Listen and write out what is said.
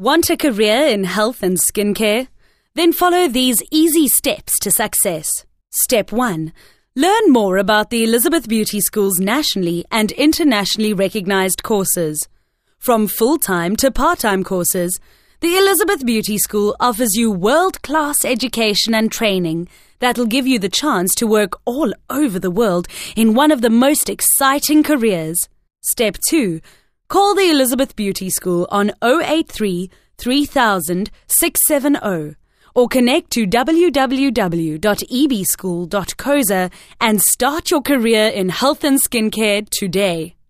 Want a career in health and skincare? Then follow these easy steps to success. Step 1. Learn more about the Elizabeth Beauty School's nationally and internationally recognized courses. From full-time to part-time courses, the Elizabeth Beauty School offers you world-class education and training that'll give you the chance to work all over the world in one of the most exciting careers. Step 2. Call the Elizabeth Beauty School on 083 3000 670 or connect to www.ebschool.coza and start your career in health and skincare today.